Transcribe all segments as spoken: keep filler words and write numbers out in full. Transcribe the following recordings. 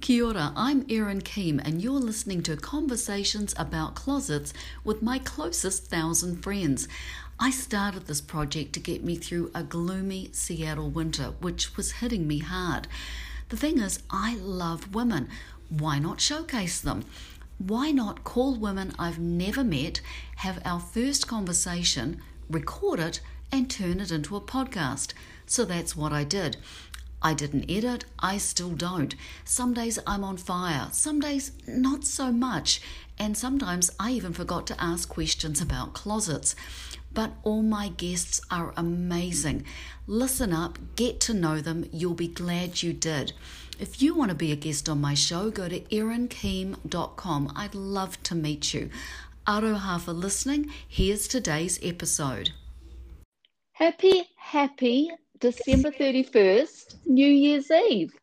Kia ora, I'm Erin Keem and you're listening to Conversations About Closets with my closest thousand friends. I started this project to get me through a gloomy Seattle winter, which was hitting me hard. The thing is, I love women. Why not showcase them? Why not call women I've never met, have our first conversation, record it, and turn it into a podcast? So that's what I did. I didn't edit, I still don't. Some days I'm on fire, some days not so much, and sometimes I even forgot to ask questions about closets. But all my guests are amazing. Listen up, get to know them, you'll be glad you did. If you want to be a guest on my show, go to erin keem dot com. I'd love to meet you. Aroha for listening. Here's today's episode. Happy, happy December thirty-first, New Year's Eve.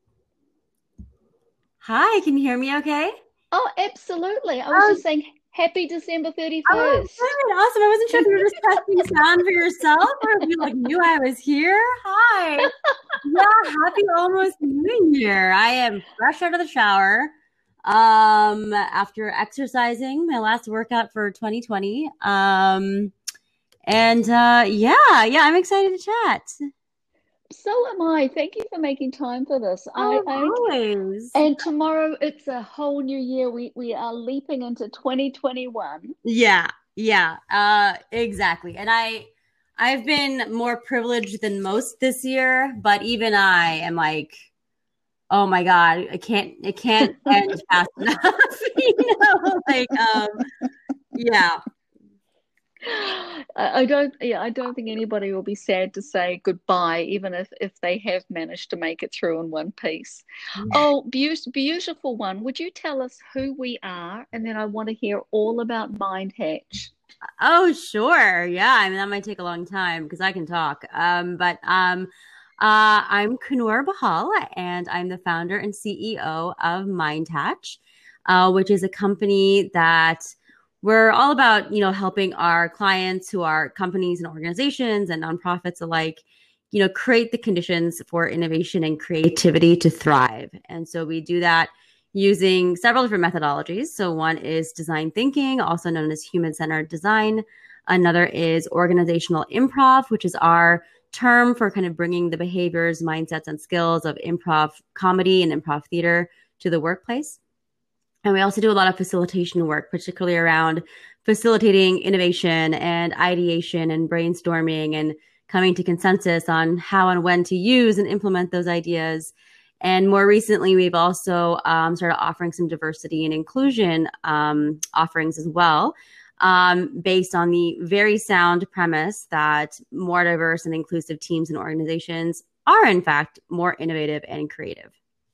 Hi, can you hear me okay? Oh, absolutely. I was Oh. just saying happy December Oh, thirty-first. good. Awesome. I wasn't sure if you were just testing sound for yourself or if you like knew I was here. Hi. Yeah, happy almost New Year. I am fresh out of the shower um, after exercising my last workout for twenty twenty. Um, and uh, yeah, yeah, I'm excited to chat. So am I. Thank you for making time for this. Oh, I, I always. and tomorrow it's a whole new year. We we are leaping into twenty twenty-one. Yeah, yeah, uh, exactly. And I, I've been more privileged than most this year, but even I am like, oh my God, I can't, it can't end fast enough. You know, like, um, yeah. I I don't yeah, I don't think anybody will be sad to say goodbye, even if, if they have managed to make it through in one piece. Oh, be- beautiful one. Would you tell us who we are? And then I want to hear all about Mind Hatch. Oh, sure. Yeah. I mean, that might take a long time because I can talk. Um, but um, uh, I'm Kunur Bahal, and I'm the founder and C E O of Mind Hatch, uh, which is a company that we're all about, you know, helping our clients who are companies and organizations and nonprofits alike, you know, create the conditions for innovation and creativity to thrive. And so we do that using several different methodologies. So one is design thinking, also known as human-centered design. Another is organizational improv, which is our term for kind of bringing the behaviors, mindsets, and skills of improv comedy and improv theater to the workplace. And we also do a lot of facilitation work, particularly around facilitating innovation and ideation and brainstorming and coming to consensus on how and when to use and implement those ideas. And more recently, we've also um, started offering some diversity and inclusion um, offerings as well, um, based on the very sound premise that more diverse and inclusive teams and organizations are, in fact, more innovative and creative.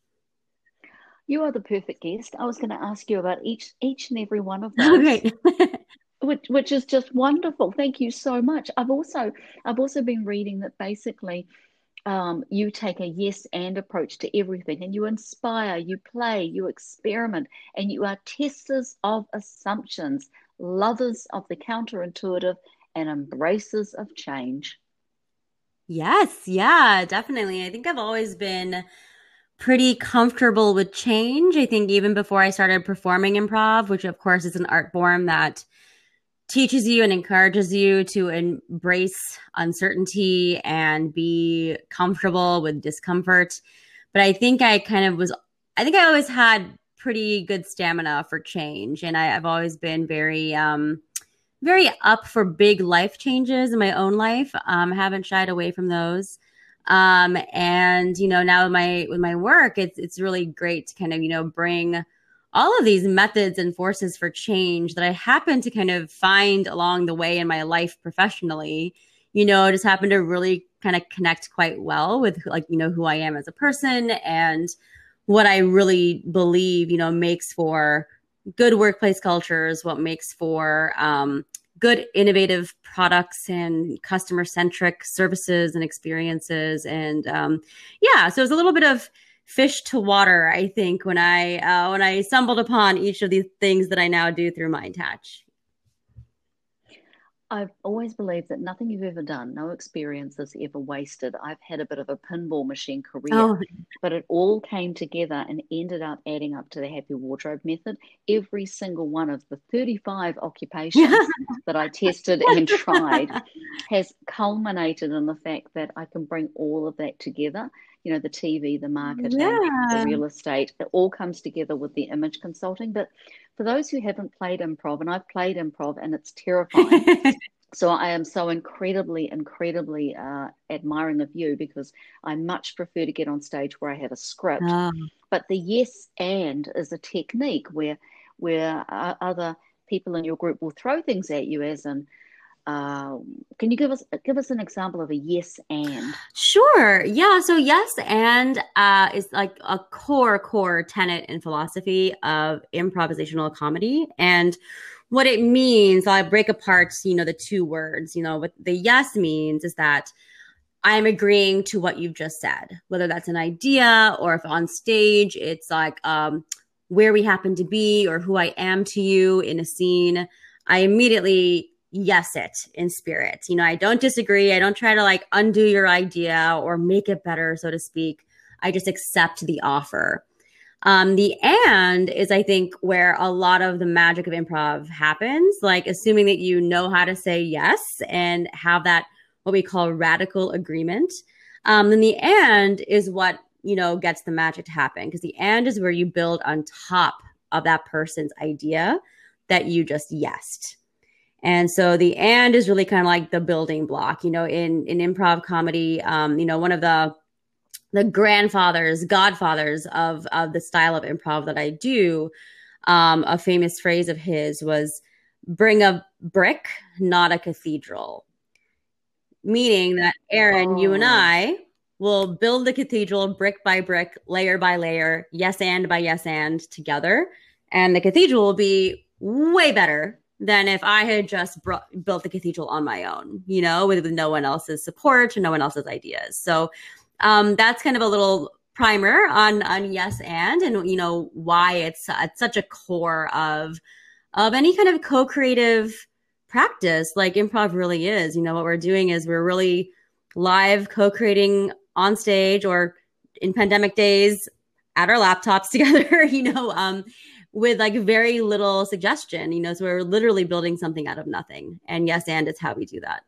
You are the perfect guest. I was going to ask you about each each and every one of those. Great. which which is just wonderful. Thank you so much. I've also I've also been reading that basically um, you take a yes and approach to everything, and you inspire, you play, you experiment, and you are testers of assumptions, lovers of the counterintuitive, and embracers of change. Yes, yeah, definitely. I think I've always been pretty comfortable with change. I think even before I started performing improv, which of course is an art form that teaches you and encourages you to embrace uncertainty and be comfortable with discomfort. But I think I kind of was, I think I always had pretty good stamina for change. And I, I've always been very, um, very up for big life changes in my own life. Um, I haven't shied away from those. Um, and, you know, now with my, with my work, it's, it's really great to kind of, you know, bring all of these methods and forces for change that I happen to kind of find along the way in my life professionally, you know, just happen to really kind of connect quite well with like, you know, who I am as a person and what I really believe, you know, makes for good workplace cultures, what makes for, um, good innovative products and customer centric services and experiences. And um, yeah, so it was a little bit of fish to water, I think, when I uh, when I stumbled upon each of these things that I now do through Mind Hatch. I've always believed that nothing you've ever done, no experience is ever wasted. I've had a bit of a pinball machine career, Oh, but it all came together and ended up adding up to the Happy Wardrobe Method. Every single one of the thirty-five occupations that I tested and tried has culminated in the fact that I can bring all of that together. You know, the T V, the marketing, the yeah. real estate, it all comes together with the image consulting. But for those who haven't played improv, and I've played improv and it's terrifying. So I am so incredibly, incredibly uh, admiring of you, because I much prefer to get on stage where I have a script. Oh. But the yes and is a technique where where uh, other people in your group will throw things at you, as in, uh, can you give us give us an example of a yes and? Sure. Yeah. So yes and uh, is like a core, core tenet and philosophy of improvisational comedy. And what it means, I break apart, you know, the two words. You know, what the yes means is that I'm agreeing to what you've just said, whether that's an idea or if on stage, it's like um, where we happen to be or who I am to you in a scene. I immediately yes it in spirit. You know, I don't disagree. I don't try to like undo your idea or make it better, so to speak. I just accept the offer. Um, the and is, I think, where a lot of the magic of improv happens, like assuming that you know how to say yes and have that, what we call radical agreement. Um, then the and is what, you know, gets the magic to happen, because the and is where you build on top of that person's idea that you just yesed. And so the and is really kind of like the building block, you know, in, in improv comedy. Um, you know, one of the the grandfathers, godfathers of, of the style of improv that I do, um, a famous phrase of his was, bring a brick, not a cathedral. Meaning that, Erin, oh. you and I will build the cathedral brick by brick, layer by layer, yes and by yes and together. And the cathedral will be way better than if I had just brought, built the cathedral on my own, you know, with, with no one else's support or no one else's ideas. So um, that's kind of a little primer on, on yes and, and, you know, why it's, it's such a core of, of any kind of co-creative practice like improv really is. You know, what we're doing is we're really live co-creating on stage or in pandemic days at our laptops together, you know, um, with like very little suggestion, you know, so we're literally building something out of nothing. And yes, and it's how we do that.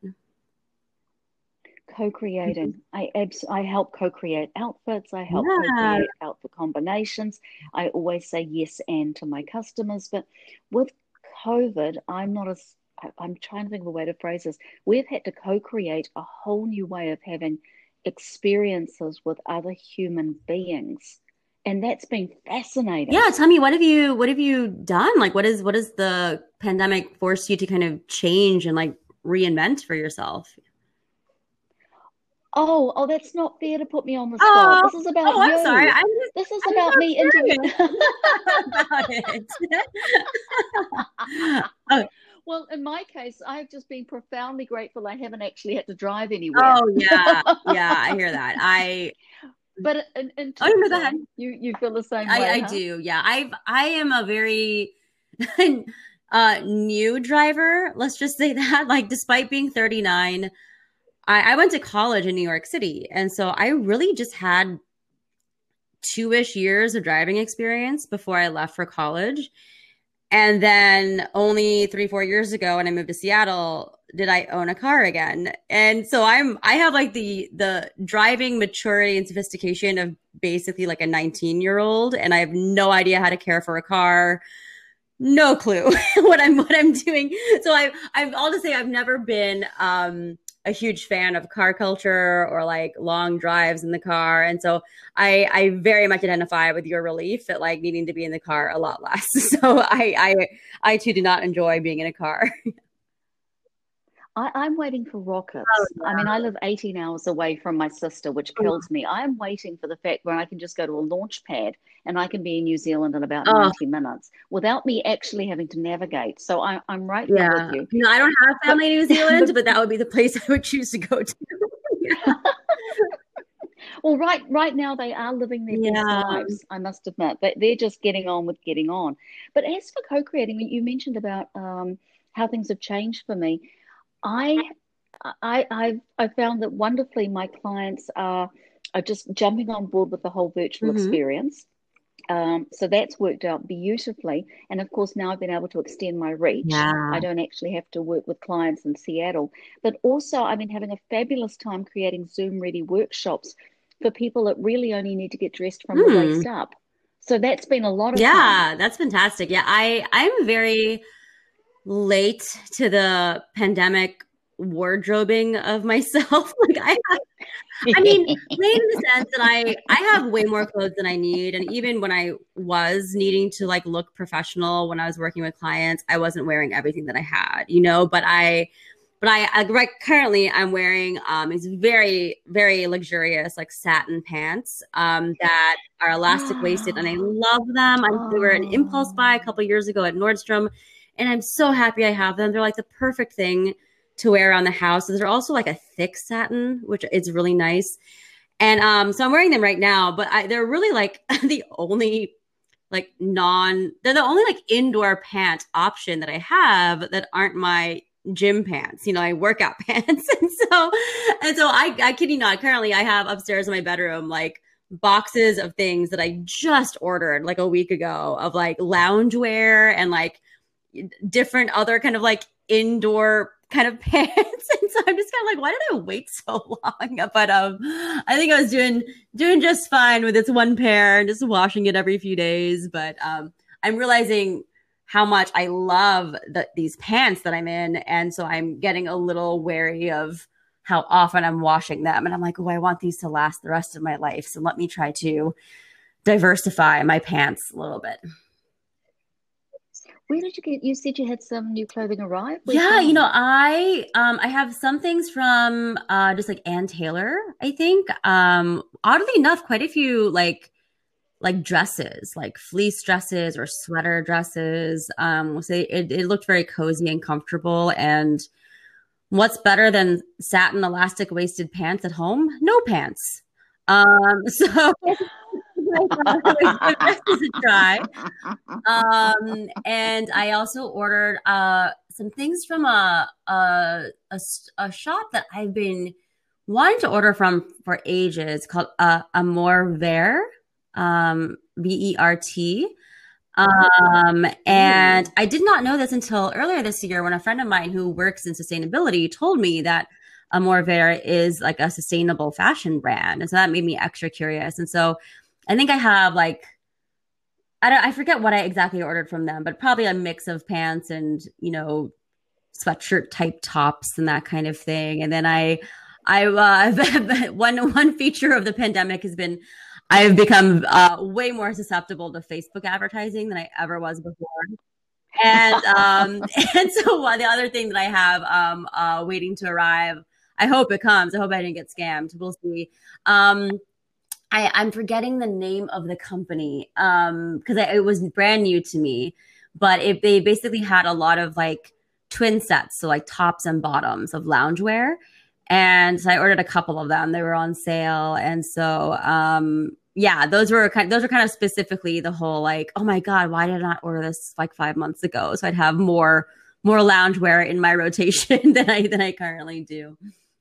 Co-creating. Mm-hmm. I abs- I help co-create outfits. I help yeah. co-create outfit combinations. I always say yes and to my customers. But with COVID, I'm not as, I'm trying to think of a way to phrase this. We've had to co-create a whole new way of having experiences with other human beings. And that's been fascinating. Yeah, tell me, what have you what have you done? Like, what is what is the pandemic forced you to kind of change and like reinvent for yourself? Oh, oh, that's not fair to put me on the spot. Oh, this is about oh, you. I'm sorry. I'm just, this is I'm about me interviewing about it. oh. Well, in my case, I've just been profoundly grateful I haven't actually had to drive anywhere. Oh yeah, yeah, I hear that. I. But in, in oh, no, go ahead. You you feel the same I, way? I huh? do. Yeah, I've I am a very uh, new driver. Let's just say that. Like, despite being thirty-nine, I, I went to college in New York City, and so I really just had two-ish years of driving experience before I left for college. And then only three, four years ago, when I moved to Seattle, did I own a car again. And so I'm, I have like the, the driving maturity and sophistication of basically like a nineteen year old. And I have no idea how to care for a car. No clue what I'm, what I'm doing. So I, I've all to say, I've never been, um, a huge fan of car culture or like long drives in the car. And so I, I very much identify with your relief at like needing to be in the car a lot less. So I, I, I too do not enjoy being in a car. I, I'm waiting for rockets. Oh, yeah. I mean, I live eighteen hours away from my sister, which kills me. I'm waiting for the fact where I can just go to a launch pad and I can be in New Zealand in about oh. ninety minutes without me actually having to navigate. So I, I'm right yeah. there with you. No, I don't have family in New Zealand, but that would be the place I would choose to go to. yeah. Well, right, right now they are living their yeah. best lives. I must admit that they're just getting on with getting on. But as for co-creating, you mentioned about um, how things have changed for me. I I I've I found that wonderfully my clients are are just jumping on board with the whole virtual Mm-hmm. experience. Um, so that's worked out beautifully. And of course, now I've been able to extend my reach. Yeah. I don't actually have to work with clients in Seattle, but also I've been having a fabulous time creating Zoom ready workshops for people that really only need to get dressed from the Hmm. waist up. So that's been a lot of fun. Yeah, that's fantastic. Yeah, I I'm very late to the pandemic wardrobing of myself. Like I have, I mean, late in the sense that I I have way more clothes than I need, and even when I was needing to like look professional when I was working with clients, I wasn't wearing everything that I had, you know. But I, but I, I right currently I'm wearing um these very very luxurious like satin pants um that are elastic waisted, and I love them. I, they were an impulse buy a couple years ago at Nordstrom, and I'm so happy I have them. They're like the perfect thing to wear around the house. They're also like a thick satin, which is really nice. And um, so I'm wearing them right now, but I, they're really like the only like non, they're the only like indoor pant option that I have that aren't my gym pants, you know, like workout pants. And so, and so I, I kid you not, currently I have upstairs in my bedroom, like boxes of things that I just ordered like a week ago of like loungewear and like different other kind of like indoor kind of pants. And so I'm just kind of like, why did I wait so long? But um, I think I was doing doing just fine with this one pair and just washing it every few days. But um, I'm realizing how much I love the, these pants that I'm in. And so I'm getting a little wary of how often I'm washing them. And I'm like, oh, I want these to last the rest of my life. So let me try to diversify my pants a little bit. Where did you get? You said you had some new clothing arrive. Where's Yeah, that? you know, I um I have some things from uh just like Ann Taylor, I think. Um oddly enough, quite a few like like dresses, like fleece dresses or sweater dresses. Um so it, it looked very cozy and comfortable. And what's better than satin elastic waisted pants at home? No pants. Um so I give dresses a try. Um, and I also ordered uh, some things from a, a, a, a shop that I've been wanting to order from for ages called uh, Amour Vert, um, V E R T. Um, and I did not know this until earlier this year when a friend of mine who works in sustainability told me that Amour Vert is like a sustainable fashion brand. And so that made me extra curious. And so I think I have like, I don't, I forget what I exactly ordered from them, but probably a mix of pants and, you know, sweatshirt type tops and that kind of thing. And then I, I, uh, one, one feature of the pandemic has been, I've become uh, way more susceptible to Facebook advertising than I ever was before. And, um, and so uh, the other thing that I have, um, uh, waiting to arrive, I hope it comes. I hope I didn't get scammed. We'll see. Um, I, I'm forgetting the name of the company um, because it was brand new to me, but it, they basically had a lot of like twin sets, so like tops and bottoms of loungewear. And so I ordered a couple of them. They were on sale, and so um, yeah, those were kind. Those were kind of specifically the whole like, oh my god, why did I not order this like five months ago? So I'd have more more loungewear in my rotation than I than I currently do.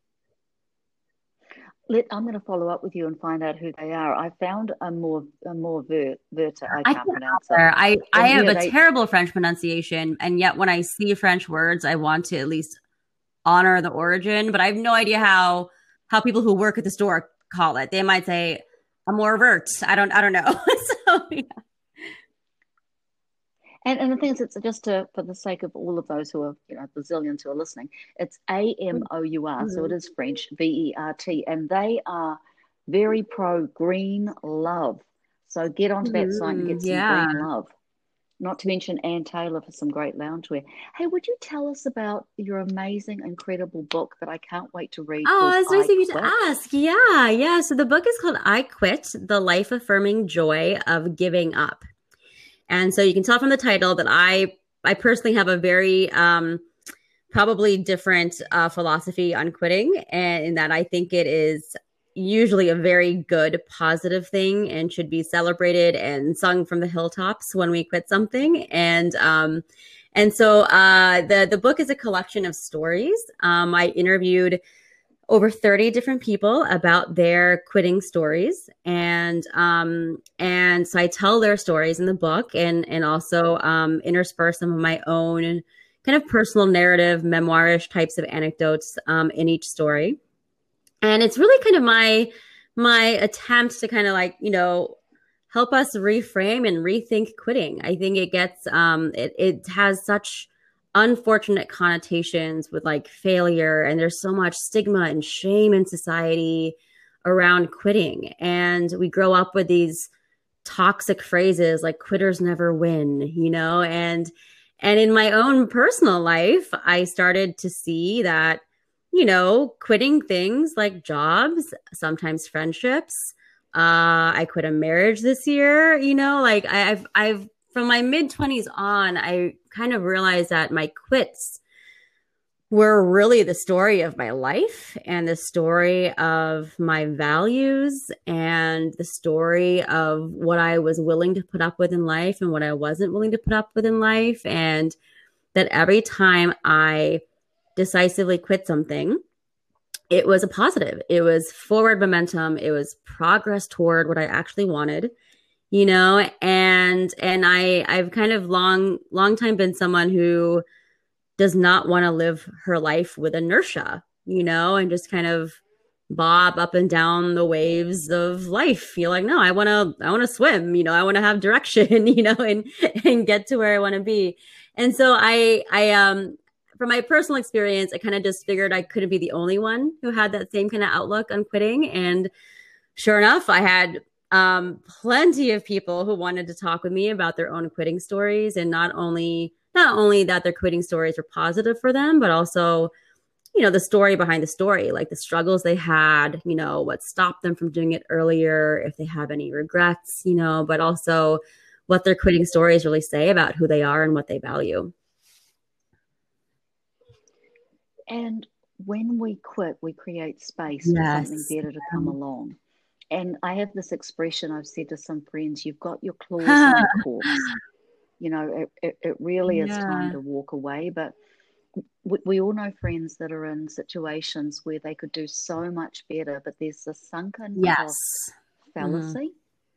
Let, I'm going to follow up with you and find out who they are. I found a more a more ver, Verta. I can't I pronounce it. I, I have yeah, a they, terrible French pronunciation, and yet when I see French words, I want to at least honor the origin. But I have no idea how how people who work at the store call it. They might say Amour Vert. I don't I don't know. so yeah. And, and the thing is, it's just to, for the sake of all of those who are, you know, Brazilians who are listening, it's A M O U R, mm-hmm. so it is French, V E R T, and they are very pro green love. So get onto that mm-hmm. site and get some yeah. green love. Not to mention Ann Taylor for some great loungewear. Hey, would you tell us about your amazing, incredible book that I can't wait to read? Oh, that's nice of you to ask. Yeah, yeah. So the book is called I Quit, The Life-Affirming Joy of Giving Up. And so you can tell from the title that I I personally have a very um, probably different uh, philosophy on quitting, and in that I think it is usually a very good, positive thing and should be celebrated and sung from the hilltops when we quit something. And um, and so uh, the the book is a collection of stories. Um, I interviewed over thirty different people about their quitting stories, and um, and so I tell their stories in the book, and and also um, intersperse some of my own kind of personal narrative, memoirish types of anecdotes um, in each story. And it's really kind of my my attempt to kind of like, you know, help us reframe and rethink quitting. I think it gets um, it it has such unfortunate connotations with like failure, and there's so much stigma and shame in society around quitting, and we grow up with these toxic phrases like quitters never win, you know. and and in my own personal life, I started to see that, you know, quitting things like jobs, sometimes friendships, uh I quit a marriage this year, you know, like I, I've I've from my mid twenties on, I kind of realized that my quits were really the story of my life and the story of my values and the story of what I was willing to put up with in life and what I wasn't willing to put up with in life. And that every time I decisively quit something, it was a positive. It was forward momentum. It was progress toward what I actually wanted. You know, and and I I've kind of long long time been someone who does not want to live her life with inertia, you know, and just kind of bob up and down the waves of life. You're like, no, I want to I want to swim, you know, I want to have direction, you know, and and get to where I want to be. And so I I um from my personal experience, I kind of just figured I couldn't be the only one who had that same kind of outlook on quitting. And sure enough, I had Um, plenty of people who wanted to talk with me about their own quitting stories, and not only not only that their quitting stories were positive for them, but also, you know, the story behind the story, like the struggles they had, you know, what stopped them from doing it earlier, if they have any regrets, you know, but also what their quitting stories really say about who they are and what they value. And when we quit, we create space Yes. for something better to come along. And I have this expression I've said to some friends: you've got your claws on a corpse. You know, it, it, it really is Yeah. time to walk away. But we, we all know friends that are in situations where they could do so much better, but there's the sunken Yes. cost fallacy.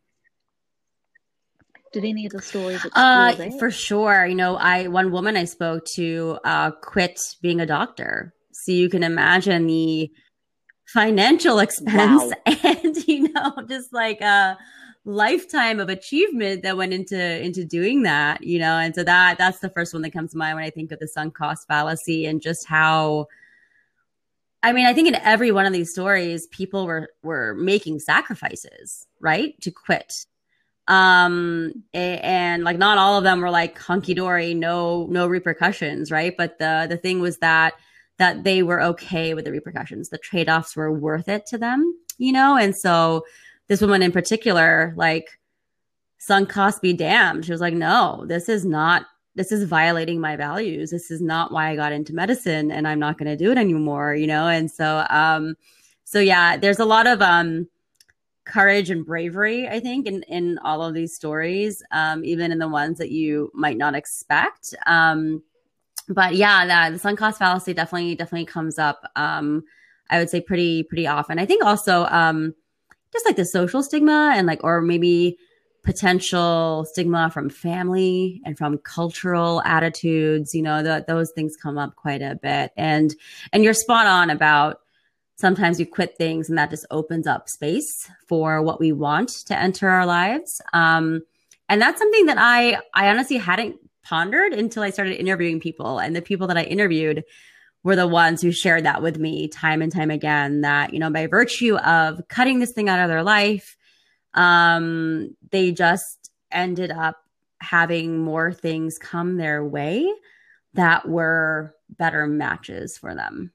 Mm-hmm. Did any of the stories explore uh, that? For sure. You know, I one woman I spoke to uh, quit being a doctor. So you can imagine the financial expense. Wow. And, you know, just like a lifetime of achievement that went into into doing that, you know. And so that that's the first one that comes to mind when I think of the sunk cost fallacy, and just how, I mean, I think in every one of these stories, people were were making sacrifices, right, to quit. Um, and, and like not all of them were like hunky dory, no no repercussions, right? But the the thing was that that they were okay with the repercussions. The trade-offs were worth it to them, you know? And so this woman in particular, like, sunk cost be damned. She was like, no, this is not, this is violating my values. This is not why I got into medicine, and I'm not going to do it anymore, you know? And so, um, so yeah, there's a lot of, um, courage and bravery, I think, in, in all of these stories, um, even in the ones that you might not expect. Um, But yeah, the, the sunk cost fallacy definitely, definitely comes up. Um, I would say pretty, pretty often. I think also, um, just like the social stigma, and like, or maybe potential stigma from family and from cultural attitudes, you know, the, those things come up quite a bit. And, and you're spot on about sometimes you quit things and that just opens up space for what we want to enter our lives. Um, and that's something that I, I honestly hadn't pondered until I started interviewing people, and the people that I interviewed were the ones who shared that with me time and time again, that, you know, by virtue of cutting this thing out of their life, um, they just ended up having more things come their way that were better matches for them.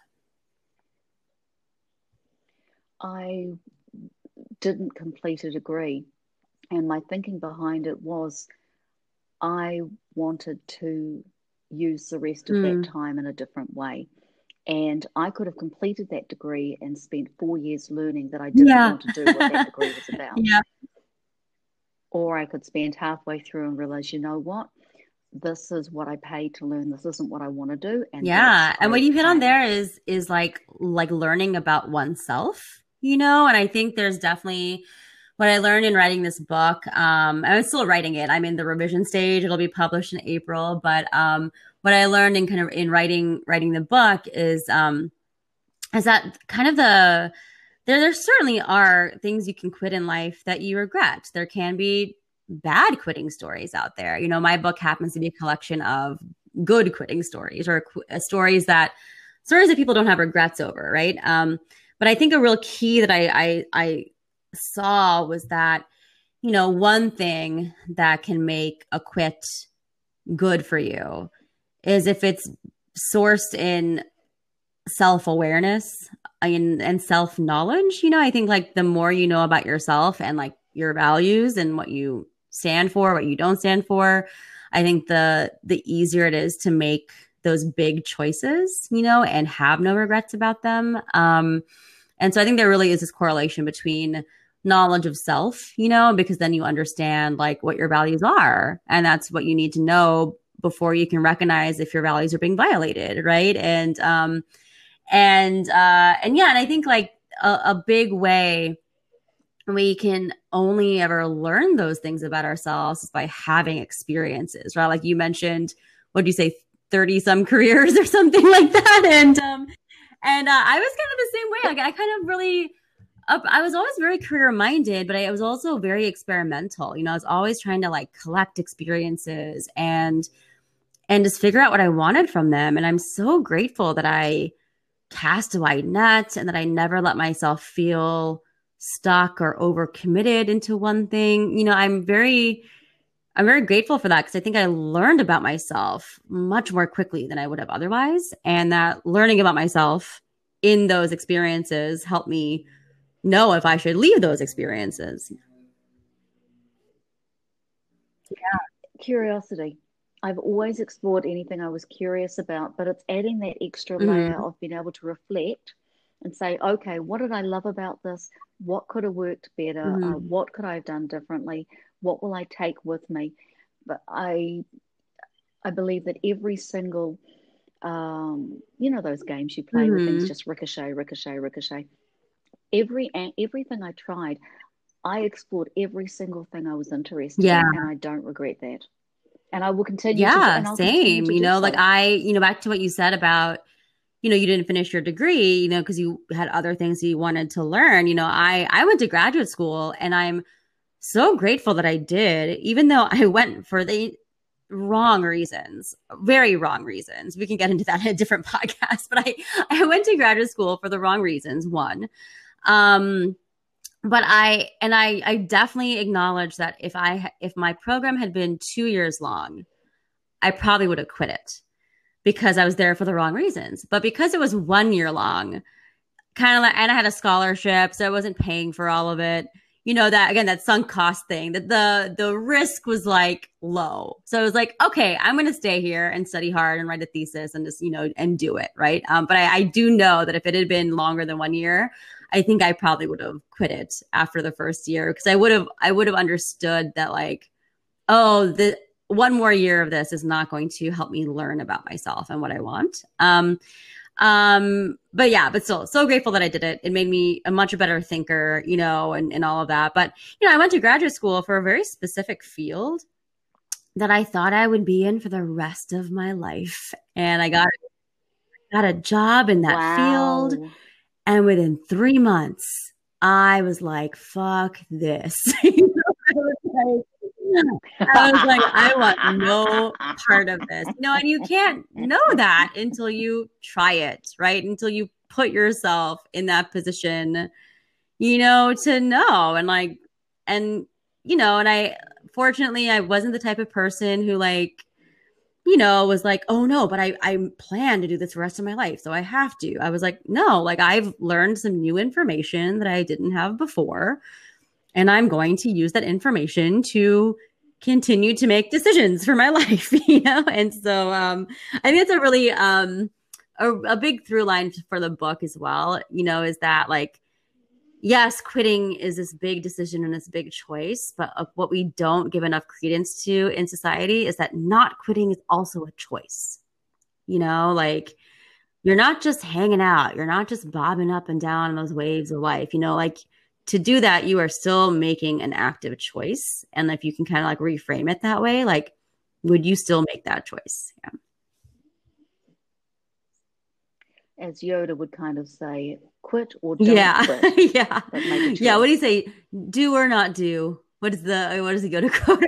I didn't complete a degree, and my thinking behind it was I wanted to use the rest of mm. that time in a different way. And I could have completed that degree and spent four years learning that I didn't Yeah. want to do what that degree was about. Yeah. Or I could spend halfway through and realize, you know what? This is what I paid to learn. This isn't what I want to do. And Yeah. And what you hit on okay. there is is like like learning about oneself, you know, and I think there's definitely what I learned in writing this book. Um, I'm still writing it. I'm in the revision stage. It'll be published in April. But um, what I learned in kind of in writing writing the book is um, is that kind of the there there certainly are things you can quit in life that you regret. There can be bad quitting stories out there. You know, my book happens to be a collection of good quitting stories or qu- stories that stories that people don't have regrets over, right? Um, but I think a real key that I, I I saw was that, you know, one thing that can make a quit good for you is if it's sourced in self-awareness and, and self-knowledge. You know, I think like the more you know about yourself and like your values and what you stand for, what you don't stand for, I think the the easier it is to make those big choices, you know, and have no regrets about them. Um, and so I think there really is this correlation between knowledge of self, you know, because then you understand like what your values are. And that's what you need to know before you can recognize if your values are being violated, right? And um, and uh, and yeah, and I think like a, a big way we can only ever learn those things about ourselves is by having experiences, right? Like you mentioned, what do you say, thirty some careers or something like that. And, um, and, uh, I was kind of the same way. Like I kind of really, uh, I was always very career minded, but I was also very experimental. You know, I was always trying to like collect experiences and, and just figure out what I wanted from them. And I'm so grateful that I cast a wide net and that I never let myself feel stuck or overcommitted into one thing. You know, I'm very, I'm very grateful for that because I think I learned about myself much more quickly than I would have otherwise. And that learning about myself in those experiences helped me know if I should leave those experiences. Yeah. Curiosity. I've always explored anything I was curious about, but it's adding that extra layer mm-hmm. of being able to reflect and say, okay, what did I love about this? What could have worked better? Mm-hmm. Uh, what could I have done differently? What will I take with me? But I, I believe that every single, um, you know, those games you play mm-hmm. where things just ricochet, ricochet, ricochet. Every everything I tried, I explored every single thing I was interested yeah. in, and I don't regret that. And I will continue. Yeah, to, same. To you know, so. like I, you know, back to what you said about, you know, you didn't finish your degree, you know, because you had other things you wanted to learn. You know, I, I went to graduate school and I'm so grateful that I did, even though I went for the wrong reasons, very wrong reasons. We can get into that in a different podcast, but I, I went to graduate school for the wrong reasons. One, um, but I, and I, I definitely acknowledge that if I, if my program had been two years long, I probably would have quit it, because I was there for the wrong reasons. But because it was one year long, kind of like, and I had a scholarship, so I wasn't paying for all of it. You know, that again, that sunk cost thing, that the, the risk was like low. So I was like, okay, I'm going to stay here and study hard and write a thesis and just, you know, and do it. Right. Um, but I, I do know that if it had been longer than one year, I think I probably would have quit it after the first year, because I would have, I would have understood that like, oh, the, one more year of this is not going to help me learn about myself and what I want. Um, um, but yeah, but still so grateful that I did it. It made me a much better thinker, you know, and, and all of that. But, you know, I went to graduate school for a very specific field that I thought I would be in for the rest of my life. And I got, got a job in that wow. field. And within three months, I was like, fuck this. You know, I was like, I was like, I want no part of this. You know, and you can't know that until you try it, right? Until you put yourself in that position, you know, to know. And like, and, you know, and I, fortunately, I wasn't the type of person who like, you know, was like, oh no, but I, I plan to do this the rest of my life, so I have to. I was like, no, like I've learned some new information that I didn't have before. And I'm going to use that information to continue to make decisions for my life, you know? And so um, I think it's a really um, a, a big through line for the book as well, you know, is that like, yes, quitting is this big decision and this big choice, but uh, what we don't give enough credence to in society is that not quitting is also a choice. You know, like you're not just hanging out, you're not just bobbing up and down in those waves of life, you know, like to do that, you are still making an active choice. And if you can kind of like reframe it that way, like, would you still make that choice? Yeah. As Yoda would kind of say, quit or don't yeah. quit. yeah. Yeah. What do you say? Do or not do? What is the, what does he go to quote?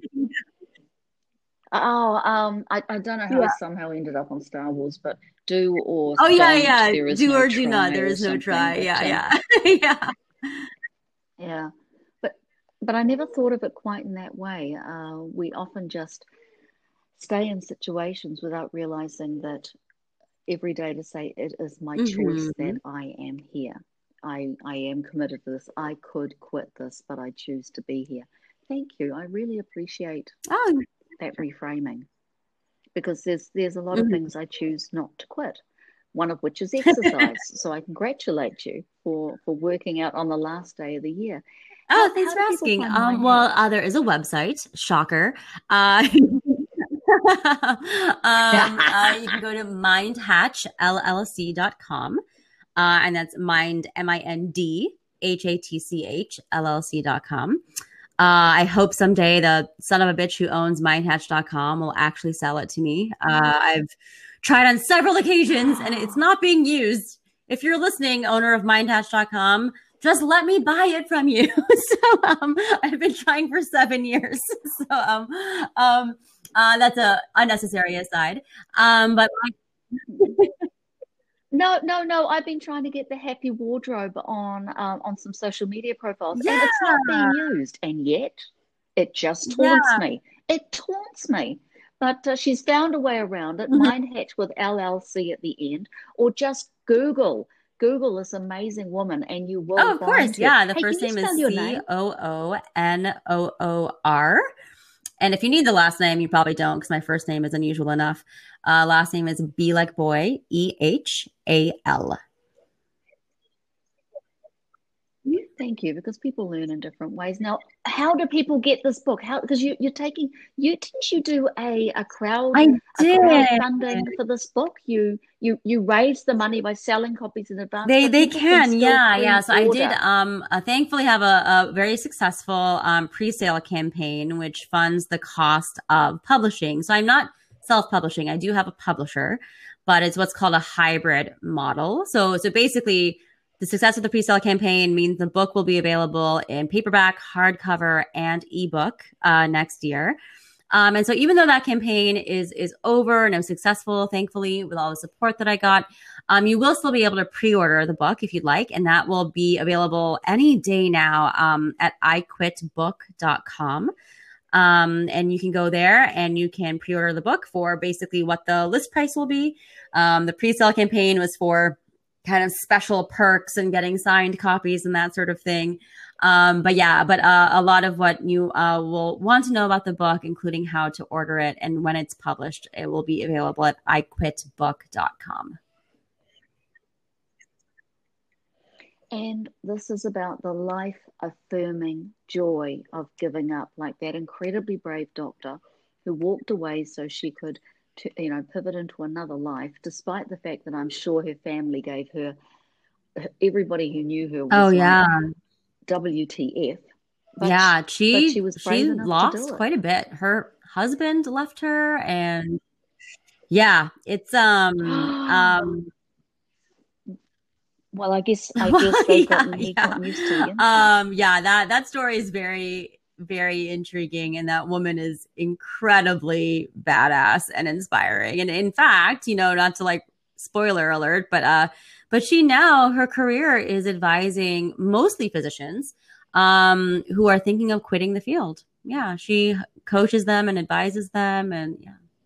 Oh, um, I, I don't know how yeah. I somehow ended up on Star Wars, but do or oh yeah, don't, yeah, there is do no or do not. There is no try. Yeah, yeah, yeah, yeah. But but I never thought of it quite in that way. Uh, we often just stay in situations without realizing that every day to say it is my mm-hmm. choice that I am here. I I am committed to this. I could quit this, but I choose to be here. Thank you. I really appreciate oh. that reframing, because there's there's a lot mm-hmm. of things I choose not to quit. One of which is exercise. So I congratulate you for for working out on the last day of the year. Oh, how, thanks how for asking. Um, well, uh, there is a website. Shocker. Uh, um, uh, you can go to mind hatch L L C dot com, uh, and that's mind M I N D H A T C H L L C dot com. Uh, I hope someday the son of a bitch who owns mind hatch dot com will actually sell it to me. Uh, I've tried on several occasions and it's not being used. If you're listening, owner of mind hatch dot com, just let me buy it from you. so um, I've been trying for seven years. So um, um, uh, that's a unnecessary aside. Um, but No, no, no. I've been trying to get the happy wardrobe on um, on some social media profiles, yeah. and it's not being used. And yet, it just taunts yeah. me. It taunts me. But uh, she's found a way around it. Mm-hmm. Mind Hatch with L L C at the end, or just Google Google this amazing woman, and you will. Oh, of course, it. yeah. The hey, first name is C O O N O O R. And if you need the last name, you probably don't, because my first name is unusual enough. Uh, last name is B like boy, E H A L. Thank you, because people learn in different ways. Now, how do people get this book? How, because you, you're taking, you didn't you do a, a crowd, I did. a crowdfunding for this book? You you you raised the money by selling copies in advance. They they can, can yeah, yeah. So I did um uh, thankfully have a, a very successful um pre-sale campaign which funds the cost of publishing. So I'm not self-publishing. I do have a publisher, but it's what's called a hybrid model. So so basically, the success of the pre-sale campaign means the book will be available in paperback, hardcover, and ebook uh, next year. Um, and so even though that campaign is is over and it was successful, thankfully, with all the support that I got, um, you will still be able to pre-order the book if you'd like. And that will be available any day now um, at I quit book dot com. Um, and you can go there and you can pre-order the book for basically what the list price will be. Um, the pre-sale campaign was for kind of special perks and getting signed copies and that sort of thing. Um, but yeah, but uh, a lot of what you uh, will want to know about the book, including how to order it and when it's published, it will be available at I quit book dot com. And this is about the life-affirming joy of giving up, like that incredibly brave doctor who walked away so she could to, you know, pivot into another life, despite the fact that I'm sure her family gave her, everybody who knew her was oh, yeah. like, W T F. But yeah, she, but she, was brave she enough lost to do it. quite a bit. Her husband left her, and yeah, it's, um, um, well, I guess, I guess they've yeah, gotten, he yeah. gotten used to the inside. Um, yeah, that, that story is very, very intriguing, and that woman is incredibly badass and inspiring. And in fact, you know, not to like spoiler alert, but uh but she now, her career is advising mostly physicians um who are thinking of quitting the field. Yeah, she coaches them and advises them, and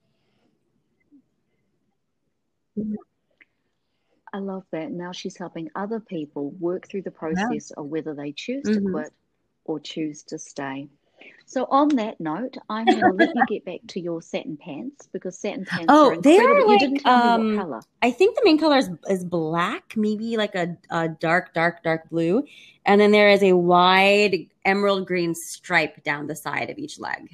yeah. I love that. Now she's helping other people work through the process yeah. of whether they choose to mm-hmm. quit or choose to stay. So on that note, I'm going to let you get back to your satin pants because satin pants Oh, are they incredible. are You like didn't tell me what um color. I think the main color is, is black, maybe like a, a dark, dark, dark blue. And then there is a wide emerald green stripe down the side of each leg.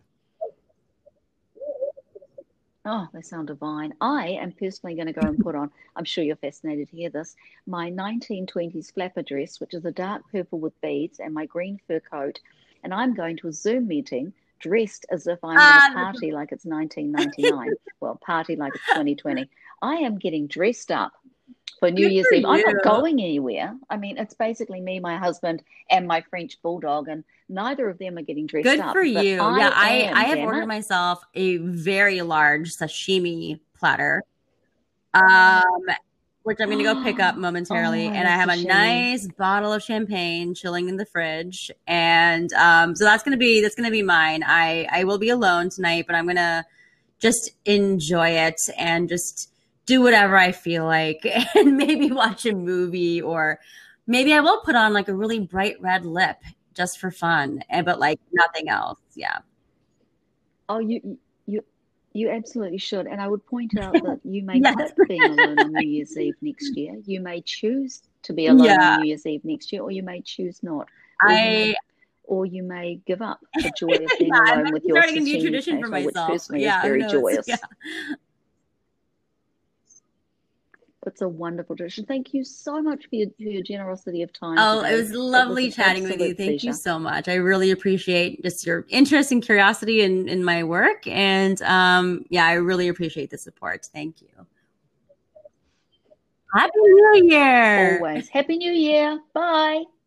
Oh, they sound divine. I am personally going to go and put on, I'm sure you're fascinated to hear this, my nineteen twenties flapper dress, which is a dark purple with beads, and my green fur coat. And I'm going to a Zoom meeting dressed as if I'm going to Um, party like it's nineteen ninety-nine. Well, party like it's twenty twenty. I am getting dressed up for New good Year's for Eve. I'm not you. going anywhere. I mean, it's basically me, my husband, and my French bulldog, and neither of them are getting dressed Good up. for But you. I Yeah, I, am, I have damn ordered it. myself a very large sashimi platter, um, which I'm going to go pick up momentarily. Oh, I and I love have a sashimi. nice bottle of champagne chilling in the fridge. And um, so that's going to be that's going to be mine. I, I will be alone tonight, but I'm going to just enjoy it and just do whatever I feel like and maybe watch a movie, or maybe I will put on like a really bright red lip just for fun, and but like nothing else. Yeah. Oh, you you you absolutely should. And I would point out that you may Yes. quit being alone on New Year's Eve next year. You may choose to be alone Yeah. on New Year's Eve next year, or you may choose not. Or you may, I or you may give up the joy of being yeah, I'm alone with actually your starting a new sashimi tradition for platter, which myself. personally is Yeah, who very knows? joyous. Yeah. It's a wonderful tradition. Thank you so much for your, for your generosity of time Oh, today. it was It lovely was an chatting with you. absolute Thank you pleasure. so much. I really appreciate just your interest and curiosity in, in my work. And um, yeah, I really appreciate the support. Thank you. Happy New Year. Always. Happy New Year. Bye.